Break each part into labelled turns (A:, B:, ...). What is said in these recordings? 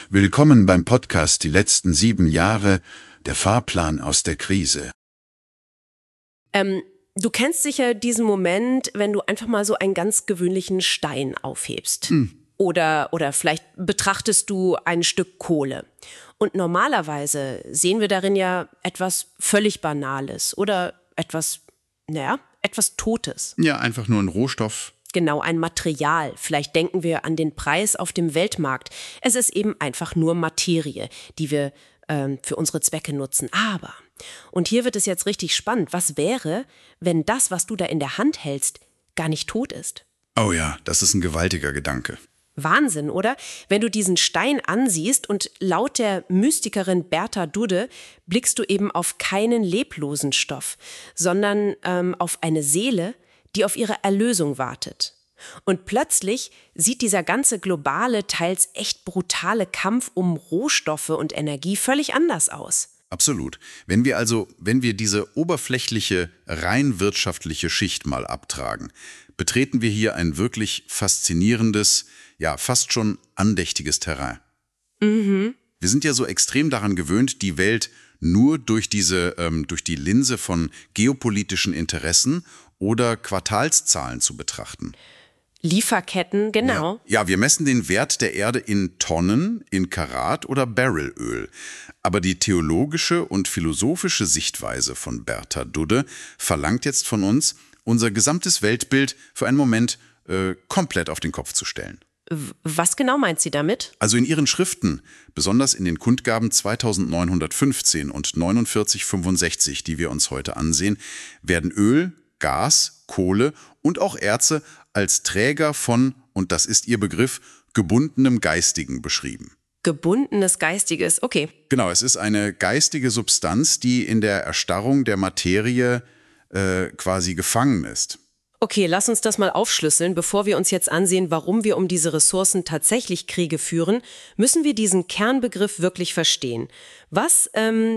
A: Willkommen beim Podcast Die letzten 7 Jahre, der Fahrplan aus der Krise.
B: Du kennst sicher diesen Moment, wenn du einfach mal so einen ganz gewöhnlichen Stein aufhebst. Oder vielleicht betrachtest du ein Stück Kohle. Und normalerweise sehen wir darin ja etwas völlig Banales oder etwas Totes.
A: Ja, einfach nur ein Rohstoff.
B: Genau, ein Material. Vielleicht denken wir an den Preis auf dem Weltmarkt. Es ist eben einfach nur Materie, die wir für unsere Zwecke nutzen. Aber, und hier wird es jetzt richtig spannend, was wäre, wenn das, was du da in der Hand hältst, gar nicht tot ist?
A: Oh ja, das ist ein gewaltiger Gedanke.
B: Wahnsinn, oder? Wenn du diesen Stein ansiehst und laut der Mystikerin Berta Dudde blickst du eben auf keinen leblosen Stoff, sondern auf eine Seele, die auf ihre Erlösung wartet. Und plötzlich sieht dieser ganze globale, teils echt brutale Kampf um Rohstoffe und Energie völlig anders aus.
A: Absolut. Wenn wir diese oberflächliche, rein wirtschaftliche Schicht mal abtragen, betreten wir hier ein wirklich faszinierendes, ja fast schon andächtiges Terrain. Wir sind ja so extrem daran gewöhnt, die Welt nur durch die Linse von geopolitischen Interessen oder Quartalszahlen zu betrachten.
B: Lieferketten, genau.
A: Ja, wir messen den Wert der Erde in Tonnen, in Karat oder Barrelöl. Aber die theologische und philosophische Sichtweise von Berta Dudde verlangt jetzt von uns, unser gesamtes Weltbild für einen Moment komplett auf den Kopf zu stellen.
B: Was genau meint sie damit?
A: Also in ihren Schriften, besonders in den Kundgaben 2915 und 4965, die wir uns heute ansehen, werden Öl, Gas, Kohle und auch Erze als Träger von, und das ist ihr Begriff, gebundenem Geistigen beschrieben.
B: Gebundenes Geistiges, okay.
A: Genau, es ist eine geistige Substanz, die in der Erstarrung der Materie quasi gefangen ist.
B: Okay, lass uns das mal aufschlüsseln. Bevor wir uns jetzt ansehen, warum wir um diese Ressourcen tatsächlich Kriege führen, müssen wir diesen Kernbegriff wirklich verstehen. Was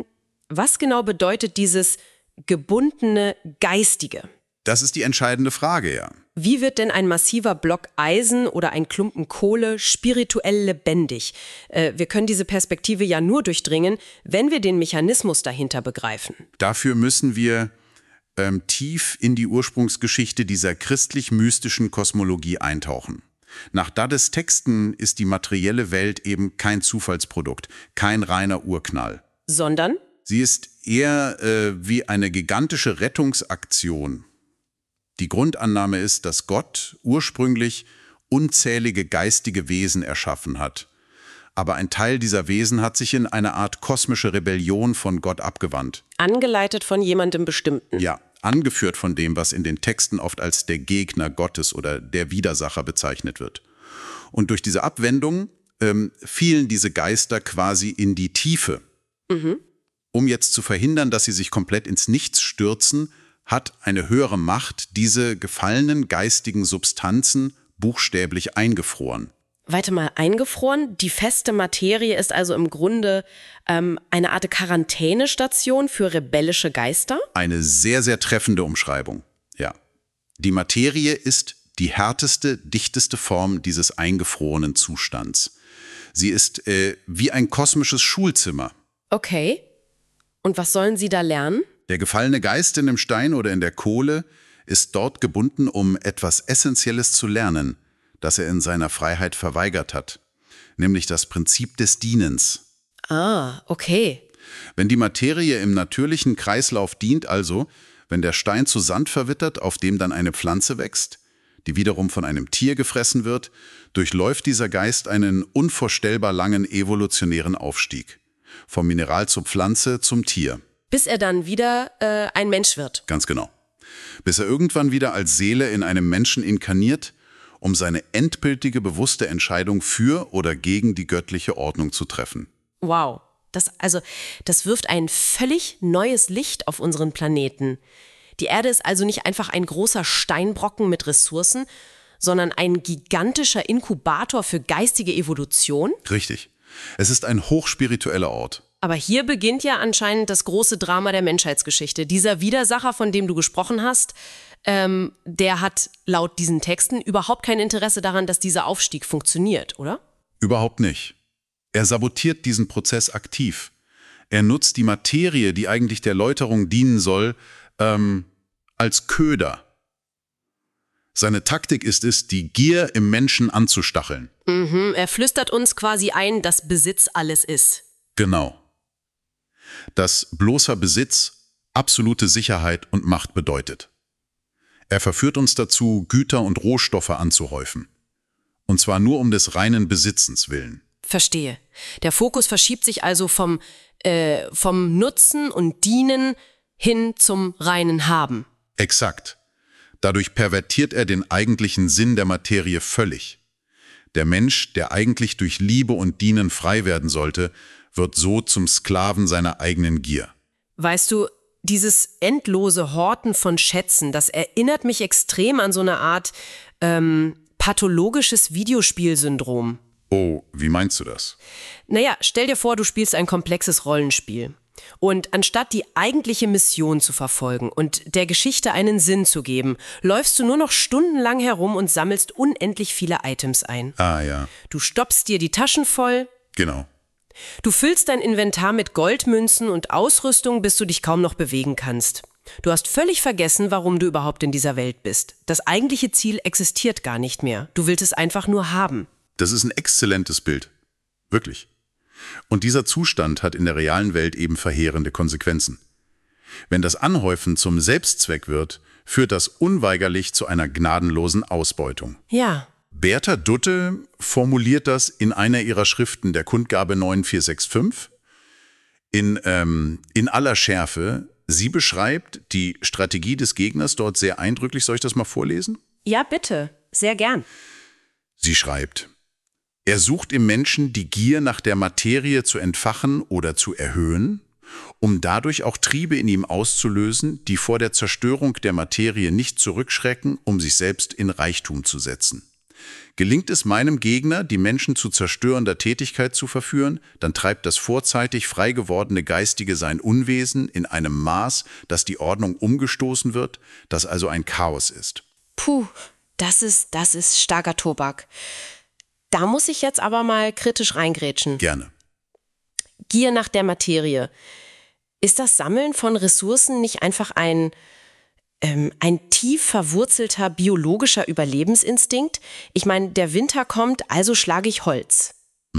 B: genau bedeutet dieses gebundene Geistige?
A: Das ist die entscheidende Frage, ja.
B: Wie wird denn ein massiver Block Eisen oder ein Klumpen Kohle spirituell lebendig? Wir können diese Perspektive ja nur durchdringen, wenn wir den Mechanismus dahinter begreifen.
A: Dafür müssen wir tief in die Ursprungsgeschichte dieser christlich-mystischen Kosmologie eintauchen. Nach Duddes Texten ist die materielle Welt eben kein Zufallsprodukt, kein reiner Urknall.
B: Sondern?
A: Sie ist eher wie eine gigantische Rettungsaktion. Die Grundannahme ist, dass Gott ursprünglich unzählige geistige Wesen erschaffen hat. Aber ein Teil dieser Wesen hat sich in eine Art kosmische Rebellion von Gott abgewandt.
B: Angeleitet von jemandem Bestimmten.
A: Ja, angeführt von dem, was in den Texten oft als der Gegner Gottes oder der Widersacher bezeichnet wird. Und durch diese Abwendung fielen diese Geister quasi in die Tiefe. Um jetzt zu verhindern, dass sie sich komplett ins Nichts stürzen, hat eine höhere Macht diese gefallenen geistigen Substanzen buchstäblich eingefroren.
B: Warte mal, eingefroren? Die feste Materie ist also im Grunde eine Art Quarantänestation für rebellische Geister?
A: Eine sehr, sehr treffende Umschreibung, ja. Die Materie ist die härteste, dichteste Form dieses eingefrorenen Zustands. Sie ist wie ein kosmisches Schulzimmer.
B: Okay. Und was sollen sie da lernen?
A: Der gefallene Geist in dem Stein oder in der Kohle ist dort gebunden, um etwas Essentielles zu lernen, das er in seiner Freiheit verweigert hat, nämlich das Prinzip des Dienens.
B: Ah, okay.
A: Wenn die Materie im natürlichen Kreislauf dient, also wenn der Stein zu Sand verwittert, auf dem dann eine Pflanze wächst, die wiederum von einem Tier gefressen wird, durchläuft dieser Geist einen unvorstellbar langen evolutionären Aufstieg. Vom Mineral zur Pflanze zum Tier.
B: Bis er dann wieder ein Mensch wird.
A: Ganz genau. Bis er irgendwann wieder als Seele in einem Menschen inkarniert, um seine endgültige bewusste Entscheidung für oder gegen die göttliche Ordnung zu treffen.
B: Wow, das wirft ein völlig neues Licht auf unseren Planeten. Die Erde ist also nicht einfach ein großer Steinbrocken mit Ressourcen, sondern ein gigantischer Inkubator für geistige Evolution?
A: Richtig. Es ist ein hochspiritueller Ort.
B: Aber hier beginnt ja anscheinend das große Drama der Menschheitsgeschichte. Dieser Widersacher, von dem du gesprochen hast, der hat laut diesen Texten überhaupt kein Interesse daran, dass dieser Aufstieg funktioniert, oder?
A: Überhaupt nicht. Er sabotiert diesen Prozess aktiv. Er nutzt die Materie, die eigentlich der Läuterung dienen soll, als Köder. Seine Taktik ist es, die Gier im Menschen anzustacheln.
B: Er flüstert uns quasi ein, dass Besitz alles ist.
A: Genau. Dass bloßer Besitz absolute Sicherheit und Macht bedeutet. Er verführt uns dazu, Güter und Rohstoffe anzuhäufen. Und zwar nur um des reinen Besitzens willen.
B: Verstehe. Der Fokus verschiebt sich also vom Nutzen und Dienen hin zum reinen Haben.
A: Exakt. Dadurch pervertiert er den eigentlichen Sinn der Materie völlig. Der Mensch, der eigentlich durch Liebe und Dienen frei werden sollte, wird so zum Sklaven seiner eigenen Gier.
B: Weißt du, dieses endlose Horten von Schätzen, das erinnert mich extrem an so eine Art pathologisches Videospielsyndrom.
A: Oh, wie meinst du das?
B: Naja, stell dir vor, du spielst ein komplexes Rollenspiel. Und anstatt die eigentliche Mission zu verfolgen und der Geschichte einen Sinn zu geben, läufst du nur noch stundenlang herum und sammelst unendlich viele Items ein.
A: Ah ja.
B: Du stopfst dir die Taschen voll.
A: Genau.
B: Du füllst dein Inventar mit Goldmünzen und Ausrüstung, bis du dich kaum noch bewegen kannst. Du hast völlig vergessen, warum du überhaupt in dieser Welt bist. Das eigentliche Ziel existiert gar nicht mehr. Du willst es einfach nur haben.
A: Das ist ein exzellentes Bild. Wirklich. Und dieser Zustand hat in der realen Welt eben verheerende Konsequenzen. Wenn das Anhäufen zum Selbstzweck wird, führt das unweigerlich zu einer gnadenlosen Ausbeutung.
B: Ja.
A: Berta Dutte formuliert das in einer ihrer Schriften der Kundgabe 9465 in aller Schärfe. Sie beschreibt die Strategie des Gegners dort sehr eindrücklich. Soll ich das mal vorlesen?
B: Ja, bitte. Sehr gern.
A: Sie schreibt: Er sucht im Menschen die Gier nach der Materie zu entfachen oder zu erhöhen, um dadurch auch Triebe in ihm auszulösen, die vor der Zerstörung der Materie nicht zurückschrecken, um sich selbst in Reichtum zu setzen. Gelingt es meinem Gegner, die Menschen zu zerstörender Tätigkeit zu verführen, dann treibt das vorzeitig frei gewordene Geistige sein Unwesen in einem Maß, dass die Ordnung umgestoßen wird, das also ein Chaos ist.
B: Puh, das ist starker Tobak. Da muss ich jetzt aber mal kritisch reingrätschen.
A: Gerne.
B: Gier nach der Materie. Ist das Sammeln von Ressourcen nicht einfach ein tief verwurzelter biologischer Überlebensinstinkt? Ich meine, der Winter kommt, also schlage ich Holz.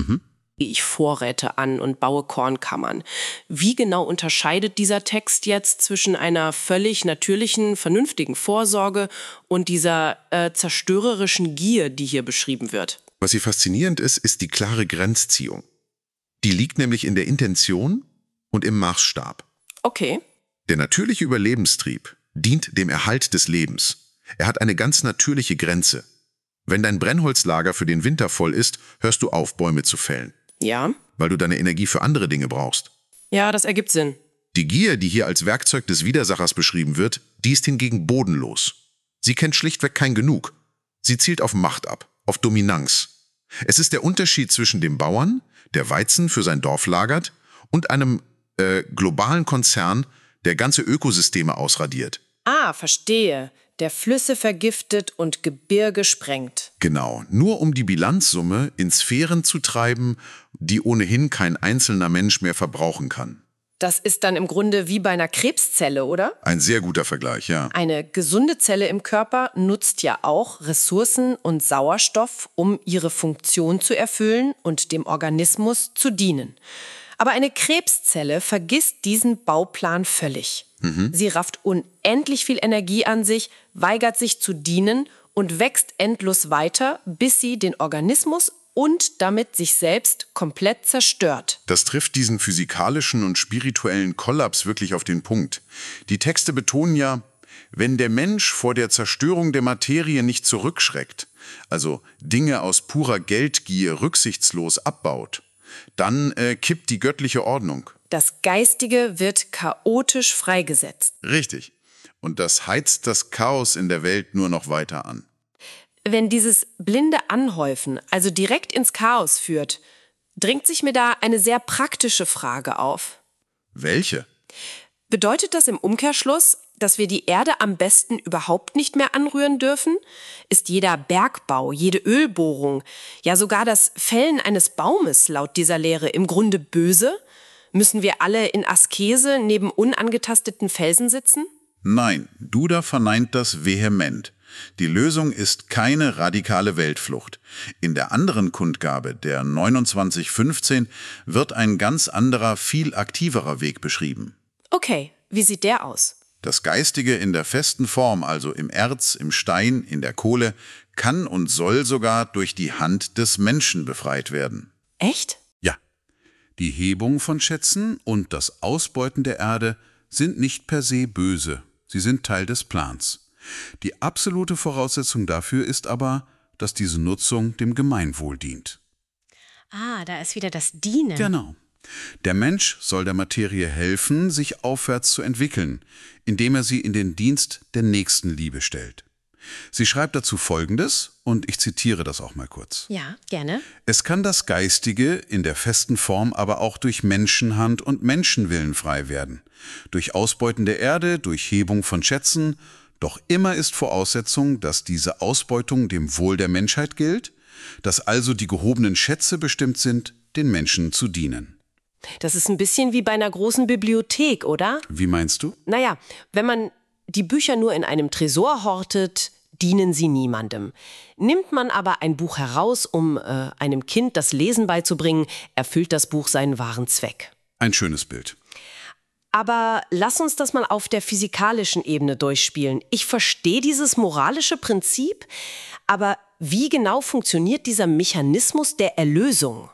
B: Ich Vorräte an und baue Kornkammern. Wie genau unterscheidet dieser Text jetzt zwischen einer völlig natürlichen, vernünftigen Vorsorge und dieser zerstörerischen Gier, die hier beschrieben wird?
C: Was hier faszinierend ist, ist die klare Grenzziehung. Die liegt nämlich in der Intention und im Maßstab.
B: Okay.
C: Der natürliche Überlebenstrieb dient dem Erhalt des Lebens. Er hat eine ganz natürliche Grenze. Wenn dein Brennholzlager für den Winter voll ist, hörst du auf, Bäume zu fällen.
B: Ja.
C: Weil du deine Energie für andere Dinge brauchst.
B: Ja, das ergibt Sinn.
C: Die Gier, die hier als Werkzeug des Widersachers beschrieben wird, die ist hingegen bodenlos. Sie kennt schlichtweg kein Genug. Sie zielt auf Macht ab, auf Dominanz. Es ist der Unterschied zwischen dem Bauern, der Weizen für sein Dorf lagert, und einem globalen Konzern, der ganze Ökosysteme ausradiert.
B: Ah, verstehe. Der Flüsse vergiftet und Gebirge sprengt.
C: Genau, nur um die Bilanzsumme in Sphären zu treiben, die ohnehin kein einzelner Mensch mehr verbrauchen kann.
B: Das ist dann im Grunde wie bei einer Krebszelle, oder?
C: Ein sehr guter Vergleich, ja.
B: Eine gesunde Zelle im Körper nutzt ja auch Ressourcen und Sauerstoff, um ihre Funktion zu erfüllen und dem Organismus zu dienen. Aber eine Krebszelle vergisst diesen Bauplan völlig. Sie rafft unendlich viel Energie an sich, weigert sich zu dienen und wächst endlos weiter, bis sie den Organismus und damit sich selbst komplett zerstört.
A: Das trifft diesen physikalischen und spirituellen Kollaps wirklich auf den Punkt. Die Texte betonen ja, wenn der Mensch vor der Zerstörung der Materie nicht zurückschreckt, also Dinge aus purer Geldgier rücksichtslos abbaut, dann kippt die göttliche Ordnung.
B: Das Geistige wird chaotisch freigesetzt.
A: Richtig. Und das heizt das Chaos in der Welt nur noch weiter an.
B: Wenn dieses blinde Anhäufen also direkt ins Chaos führt, drängt sich mir da eine sehr praktische Frage auf.
A: Welche?
B: Bedeutet das im Umkehrschluss, dass wir die Erde am besten überhaupt nicht mehr anrühren dürfen? Ist jeder Bergbau, jede Ölbohrung, ja sogar das Fällen eines Baumes laut dieser Lehre im Grunde böse? Müssen wir alle in Askese neben unangetasteten Felsen sitzen?
A: Nein, Duda verneint das vehement. Die Lösung ist keine radikale Weltflucht. In der anderen Kundgabe, der 2915, wird ein ganz anderer, viel aktiverer Weg beschrieben.
B: Okay, wie sieht der aus?
A: Das Geistige in der festen Form, also im Erz, im Stein, in der Kohle, kann und soll sogar durch die Hand des Menschen befreit werden.
B: Echt?
A: Ja. Die Hebung von Schätzen und das Ausbeuten der Erde sind nicht per se böse. Sie sind Teil des Plans. Die absolute Voraussetzung dafür ist aber, dass diese Nutzung dem Gemeinwohl dient.
B: Ah, da ist wieder das Dienen.
A: Genau. Der Mensch soll der Materie helfen, sich aufwärts zu entwickeln, indem er sie in den Dienst der Nächstenliebe stellt. Sie schreibt dazu Folgendes, und ich zitiere das auch mal kurz.
B: Ja, gerne.
A: Es kann das Geistige in der festen Form aber auch durch Menschenhand und Menschenwillen frei werden. Durch Ausbeuten der Erde, durch Hebung von Schätzen. Doch immer ist Voraussetzung, dass diese Ausbeutung dem Wohl der Menschheit gilt, dass also die gehobenen Schätze bestimmt sind, den Menschen zu dienen.
B: Das ist ein bisschen wie bei einer großen Bibliothek, oder?
A: Wie meinst du?
B: Naja, wenn man die Bücher nur in einem Tresor hortet, dienen sie niemandem. Nimmt man aber ein Buch heraus, um einem Kind das Lesen beizubringen, erfüllt das Buch seinen wahren Zweck.
A: Ein schönes Bild.
B: Aber lass uns das mal auf der physikalischen Ebene durchspielen. Ich verstehe dieses moralische Prinzip, aber wie genau funktioniert dieser Mechanismus der Erlösung?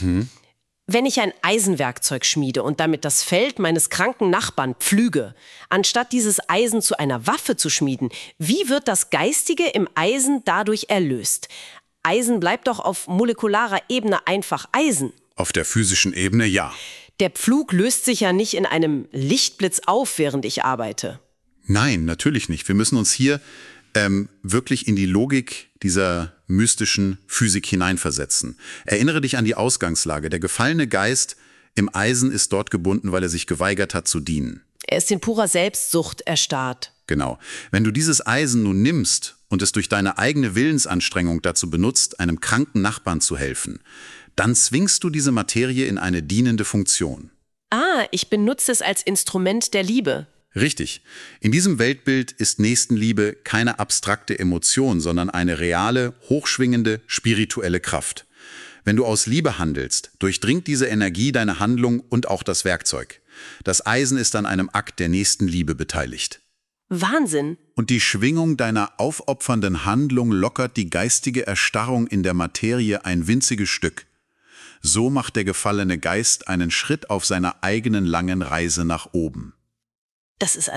B: Wenn ich ein Eisenwerkzeug schmiede und damit das Feld meines kranken Nachbarn pflüge, anstatt dieses Eisen zu einer Waffe zu schmieden, wie wird das Geistige im Eisen dadurch erlöst? Eisen bleibt doch auf molekularer Ebene einfach Eisen.
A: Auf der physischen Ebene ja.
B: Der Pflug löst sich ja nicht in einem Lichtblitz auf, während ich arbeite.
A: Nein, natürlich nicht. Wir müssen uns hier wirklich in die Logik dieser mystischen Physik hineinversetzen. Erinnere dich an die Ausgangslage. Der gefallene Geist im Eisen ist dort gebunden, weil er sich geweigert hat zu dienen.
B: Er ist in purer Selbstsucht erstarrt.
A: Genau. Wenn du dieses Eisen nun nimmst und es durch deine eigene Willensanstrengung dazu benutzt, einem kranken Nachbarn zu helfen, dann zwingst du diese Materie in eine dienende Funktion.
B: Ah, ich benutze es als Instrument der Liebe.
A: Richtig. In diesem Weltbild ist Nächstenliebe keine abstrakte Emotion, sondern eine reale, hochschwingende, spirituelle Kraft. Wenn du aus Liebe handelst, durchdringt diese Energie deine Handlung und auch das Werkzeug. Das Eisen ist an einem Akt der Nächstenliebe beteiligt.
B: Wahnsinn.
A: Und die Schwingung deiner aufopfernden Handlung lockert die geistige Erstarrung in der Materie ein winziges Stück. So macht der gefallene Geist einen Schritt auf seiner eigenen langen Reise nach oben.
B: Das ist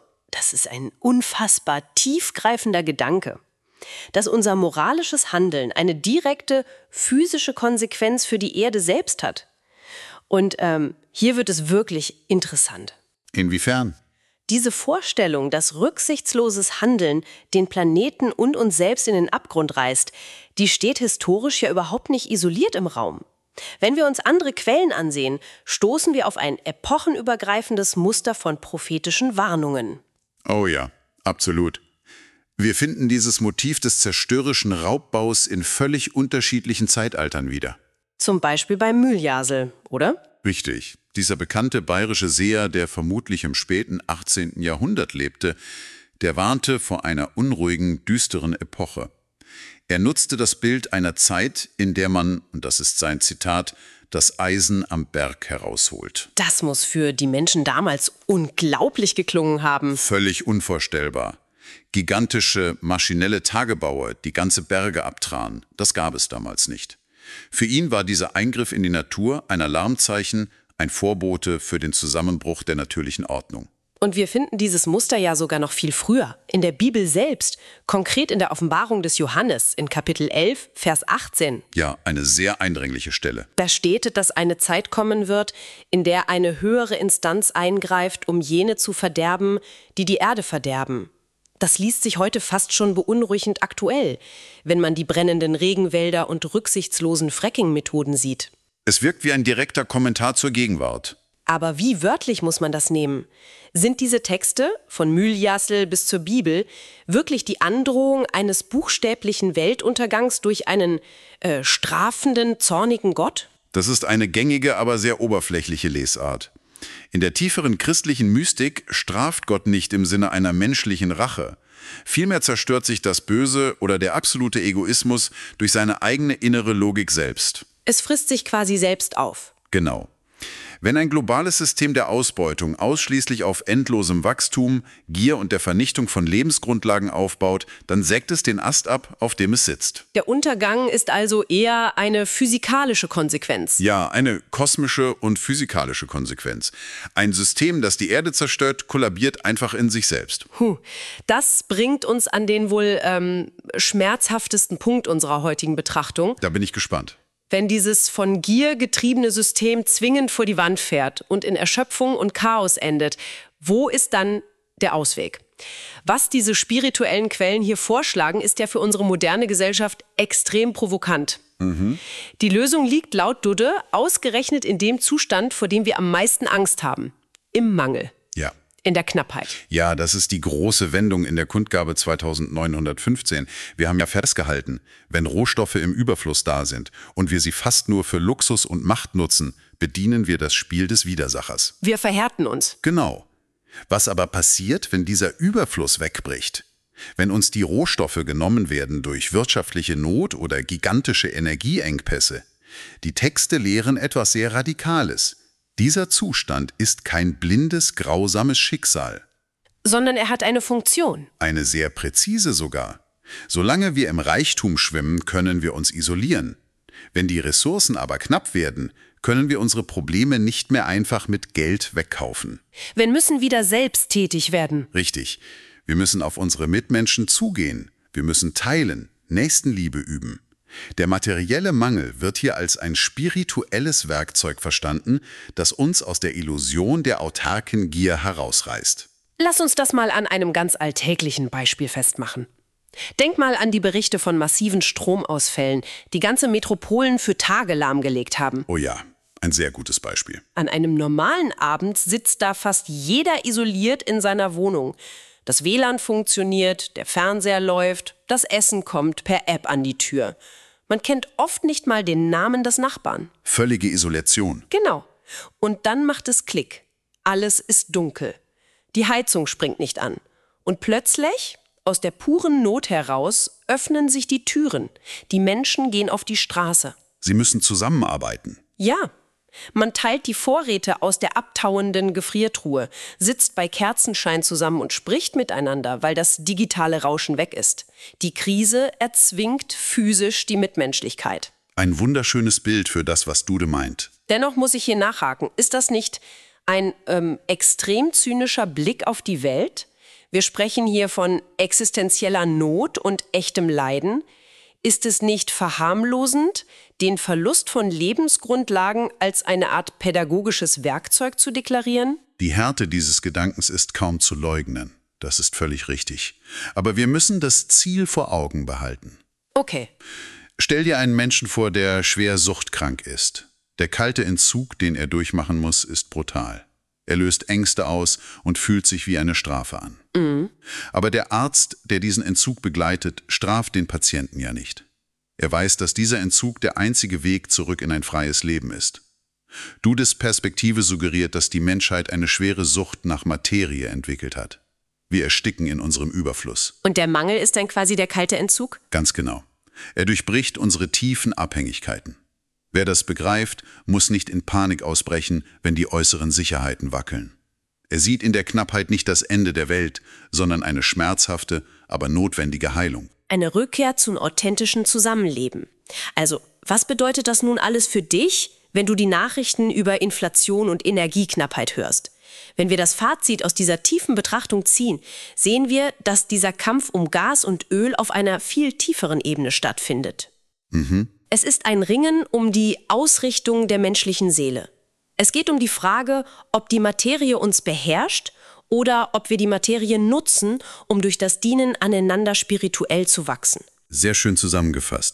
B: ein unfassbar tiefgreifender Gedanke. Dass unser moralisches Handeln eine direkte physische Konsequenz für die Erde selbst hat. Und hier wird es wirklich interessant.
A: Inwiefern?
B: Diese Vorstellung, dass rücksichtsloses Handeln den Planeten und uns selbst in den Abgrund reißt, die steht historisch ja überhaupt nicht isoliert im Raum. Wenn wir uns andere Quellen ansehen, stoßen wir auf ein epochenübergreifendes Muster von prophetischen Warnungen.
A: Oh ja, absolut. Wir finden dieses Motiv des zerstörerischen Raubbaus in völlig unterschiedlichen Zeitaltern wieder.
B: Zum Beispiel beim Mühljasel, oder?
A: Richtig. Dieser bekannte bayerische Seher, der vermutlich im späten 18. Jahrhundert lebte, der warnte vor einer unruhigen, düsteren Epoche. Er nutzte das Bild einer Zeit, in der man, und das ist sein Zitat, das Eisen am Berg herausholt.
B: Das muss für die Menschen damals unglaublich geklungen haben.
A: Völlig unvorstellbar. Gigantische, maschinelle Tagebaue, die ganze Berge abtragen, das gab es damals nicht. Für ihn war dieser Eingriff in die Natur ein Alarmzeichen, ein Vorbote für den Zusammenbruch der natürlichen Ordnung.
B: Und wir finden dieses Muster ja sogar noch viel früher, in der Bibel selbst, konkret in der Offenbarung des Johannes in Kapitel 11, Vers 18.
A: Ja, eine sehr eindringliche Stelle.
B: Da steht, dass eine Zeit kommen wird, in der eine höhere Instanz eingreift, um jene zu verderben, die die Erde verderben. Das liest sich heute fast schon beunruhigend aktuell, wenn man die brennenden Regenwälder und rücksichtslosen Fracking-Methoden sieht.
A: Es wirkt wie ein direkter Kommentar zur Gegenwart.
B: Aber wie wörtlich muss man das nehmen? Sind diese Texte, von Mühljassel bis zur Bibel, wirklich die Androhung eines buchstäblichen Weltuntergangs durch einen strafenden, zornigen Gott?
A: Das ist eine gängige, aber sehr oberflächliche Lesart. In der tieferen christlichen Mystik straft Gott nicht im Sinne einer menschlichen Rache. Vielmehr zerstört sich das Böse oder der absolute Egoismus durch seine eigene innere Logik selbst.
B: Es frisst sich quasi selbst auf.
A: Genau. Wenn ein globales System der Ausbeutung ausschließlich auf endlosem Wachstum, Gier und der Vernichtung von Lebensgrundlagen aufbaut, dann sägt es den Ast ab, auf dem es sitzt.
B: Der Untergang ist also eher eine physikalische Konsequenz.
A: Ja, eine kosmische und physikalische Konsequenz. Ein System, das die Erde zerstört, kollabiert einfach in sich selbst.
B: Das bringt uns an den wohl schmerzhaftesten Punkt unserer heutigen Betrachtung.
A: Da bin ich gespannt.
B: Wenn dieses von Gier getriebene System zwingend vor die Wand fährt und in Erschöpfung und Chaos endet, wo ist dann der Ausweg? Was diese spirituellen Quellen hier vorschlagen, ist ja für unsere moderne Gesellschaft extrem provokant. Die Lösung liegt laut Dudde ausgerechnet in dem Zustand, vor dem wir am meisten Angst haben. Im Mangel.
A: Ja.
B: In der Knappheit.
A: Ja, das ist die große Wendung in der Kundgabe 2915. Wir haben ja festgehalten, wenn Rohstoffe im Überfluss da sind und wir sie fast nur für Luxus und Macht nutzen, bedienen wir das Spiel des Widersachers.
B: Wir verhärten uns.
A: Genau. Was aber passiert, wenn dieser Überfluss wegbricht? Wenn uns die Rohstoffe genommen werden durch wirtschaftliche Not oder gigantische Energieengpässe? Die Texte lehren etwas sehr Radikales. Dieser Zustand ist kein blindes, grausames Schicksal.
B: Sondern er hat eine Funktion.
A: Eine sehr präzise sogar. Solange wir im Reichtum schwimmen, können wir uns isolieren. Wenn die Ressourcen aber knapp werden, können wir unsere Probleme nicht mehr einfach mit Geld wegkaufen.
B: Wir müssen wieder selbst tätig werden.
A: Richtig. Wir müssen auf unsere Mitmenschen zugehen. Wir müssen teilen, Nächstenliebe üben. Der materielle Mangel wird hier als ein spirituelles Werkzeug verstanden, das uns aus der Illusion der autarken Gier herausreißt.
B: Lass uns das mal an einem ganz alltäglichen Beispiel festmachen. Denk mal an die Berichte von massiven Stromausfällen, die ganze Metropolen für Tage lahmgelegt haben.
A: Oh ja, ein sehr gutes Beispiel.
B: An einem normalen Abend sitzt da fast jeder isoliert in seiner Wohnung. Das WLAN funktioniert, der Fernseher läuft, das Essen kommt per App an die Tür. Man kennt oft nicht mal den Namen des Nachbarn.
A: Völlige Isolation.
B: Genau. Und dann macht es Klick. Alles ist dunkel. Die Heizung springt nicht an. Und plötzlich, aus der puren Not heraus, öffnen sich die Türen. Die Menschen gehen auf die Straße.
A: Sie müssen zusammenarbeiten.
B: Ja. Man teilt die Vorräte aus der abtauenden Gefriertruhe, sitzt bei Kerzenschein zusammen und spricht miteinander, weil das digitale Rauschen weg ist. Die Krise erzwingt physisch die Mitmenschlichkeit.
A: Ein wunderschönes Bild für das, was Dudde meint.
B: Dennoch muss ich hier nachhaken. Ist das nicht ein extrem zynischer Blick auf die Welt? Wir sprechen hier von existenzieller Not und echtem Leiden. Ist es nicht verharmlosend, den Verlust von Lebensgrundlagen als eine Art pädagogisches Werkzeug zu deklarieren?
A: Die Härte dieses Gedankens ist kaum zu leugnen. Das ist völlig richtig. Aber wir müssen das Ziel vor Augen behalten.
B: Okay.
A: Stell dir einen Menschen vor, der schwer suchtkrank ist. Der kalte Entzug, den er durchmachen muss, ist brutal. Er löst Ängste aus und fühlt sich wie eine Strafe an. Aber der Arzt, der diesen Entzug begleitet, straft den Patienten ja nicht. Er weiß, dass dieser Entzug der einzige Weg zurück in ein freies Leben ist. Duddes Perspektive suggeriert, dass die Menschheit eine schwere Sucht nach Materie entwickelt hat. Wir ersticken in unserem Überfluss.
B: Und der Mangel ist dann quasi der kalte Entzug?
A: Ganz genau. Er durchbricht unsere tiefen Abhängigkeiten. Wer das begreift, muss nicht in Panik ausbrechen, wenn die äußeren Sicherheiten wackeln. Er sieht in der Knappheit nicht das Ende der Welt, sondern eine schmerzhafte, aber notwendige Heilung.
B: Eine Rückkehr zum authentischen Zusammenleben. Also, was bedeutet das nun alles für dich, wenn du die Nachrichten über Inflation und Energieknappheit hörst? Wenn wir das Fazit aus dieser tiefen Betrachtung ziehen, sehen wir, dass dieser Kampf um Gas und Öl auf einer viel tieferen Ebene stattfindet. Es ist ein Ringen um die Ausrichtung der menschlichen Seele. Es geht um die Frage, ob die Materie uns beherrscht oder ob wir die Materie nutzen, um durch das Dienen aneinander spirituell zu wachsen.
A: Sehr schön zusammengefasst.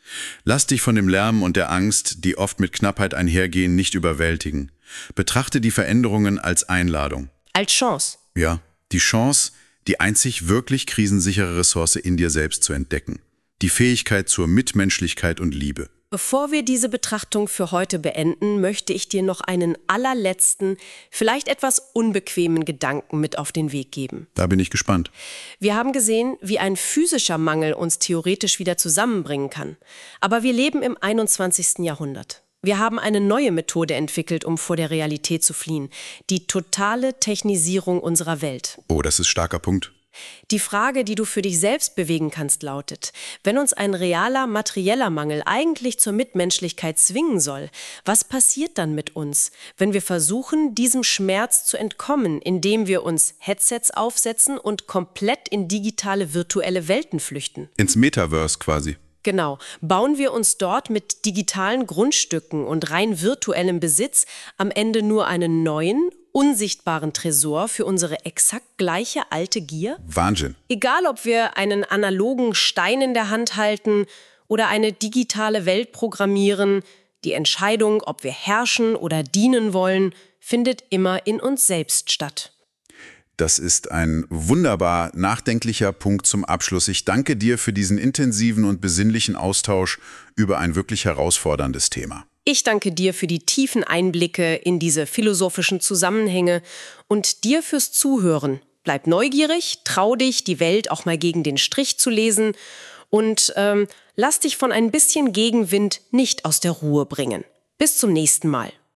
A: Lass dich von dem Lärm und der Angst, die oft mit Knappheit einhergehen, nicht überwältigen. Betrachte die Veränderungen als Einladung.
B: Als Chance.
A: Ja, die Chance, die einzig wirklich krisensichere Ressource in dir selbst zu entdecken. Die Fähigkeit zur Mitmenschlichkeit und Liebe.
B: Bevor wir diese Betrachtung für heute beenden, möchte ich dir noch einen allerletzten, vielleicht etwas unbequemen Gedanken mit auf den Weg geben.
A: Da bin ich gespannt.
B: Wir haben gesehen, wie ein physischer Mangel uns theoretisch wieder zusammenbringen kann. Aber wir leben im 21. Jahrhundert. Wir haben eine neue Methode entwickelt, um vor der Realität zu fliehen. Die totale Technisierung unserer Welt.
A: Oh, das ist ein starker Punkt.
B: Die Frage, die du für dich selbst bewegen kannst, lautet: Wenn uns ein realer, materieller Mangel eigentlich zur Mitmenschlichkeit zwingen soll, was passiert dann mit uns, wenn wir versuchen, diesem Schmerz zu entkommen, indem wir uns Headsets aufsetzen und komplett in digitale, virtuelle Welten flüchten?
A: Ins Metaverse quasi.
B: Genau. Bauen wir uns dort mit digitalen Grundstücken und rein virtuellem Besitz am Ende nur einen neuen, unsichtbaren Tresor für unsere exakt gleiche alte Gier?
A: Wahnsinn.
B: Egal, ob wir einen analogen Stein in der Hand halten oder eine digitale Welt programmieren, die Entscheidung, ob wir herrschen oder dienen wollen, findet immer in uns selbst statt.
A: Das ist ein wunderbar nachdenklicher Punkt zum Abschluss. Ich danke dir für diesen intensiven und besinnlichen Austausch über ein wirklich herausforderndes Thema.
B: Ich danke dir für die tiefen Einblicke in diese philosophischen Zusammenhänge und dir fürs Zuhören. Bleib neugierig, trau dich, die Welt auch mal gegen den Strich zu lesen und lass dich von ein bisschen Gegenwind nicht aus der Ruhe bringen. Bis zum nächsten Mal.